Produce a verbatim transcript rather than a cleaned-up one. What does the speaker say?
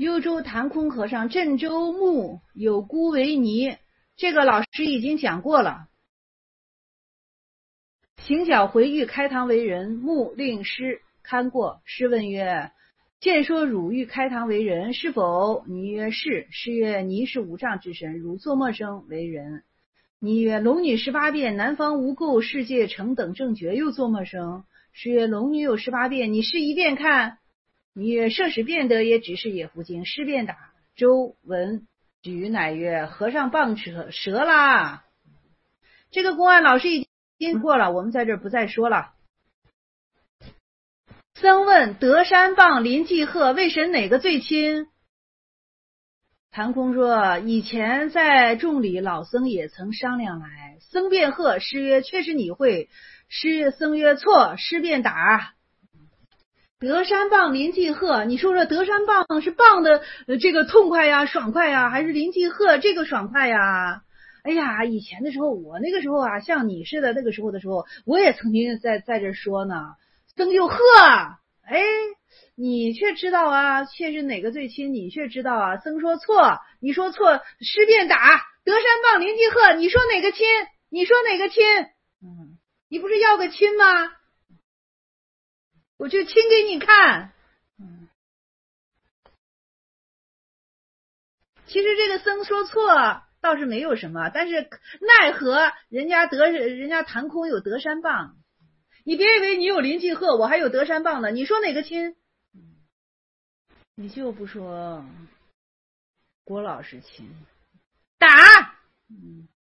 幽州谭空和尚镇州牧有孤为尼，这个老师已经讲过了。行脚回欲开堂为人，牧令师看过。师问曰：见说汝欲开堂为人，是否？尼曰是。师曰：尼是五丈之身，汝作么生为人？尼曰：龙女十八变，南方无垢，世界成等正觉，又作么生？师曰：龙女有十八变，你试一遍看。尼曰：设使变得也，只是也弗经。师便打。周文举乃曰：和尚棒扯折啦。这个公案老师已经过了，我们在这儿不再说了。僧问：德山棒临济鹤，为神哪个最亲？谭空说：以前在众里，老僧也曾商量来。僧便喝，师曰：确实你会。师僧曰：错。师便打。德山棒临济鹤，你说说德山棒是棒的、呃、这个痛快呀爽快呀，还是临济鹤这个爽快呀？哎呀，以前的时候，我那个时候啊，像你似的那个时候的时候，我也曾经在在这说呢。僧就喝，哎，你却知道啊，却是哪个最亲？你却知道啊。僧说错，你说错。师便打。德山棒临济鹤，你说哪个亲？你说哪个亲？嗯，你不是要个亲吗？我就亲给你看。嗯，其实这个僧说错倒是没有什么，但是奈何人家德人家谭空有德山棒，你别以为你有临济鹤，我还有德山棒呢。你说哪个亲？你就不说郭老师亲。打。嗯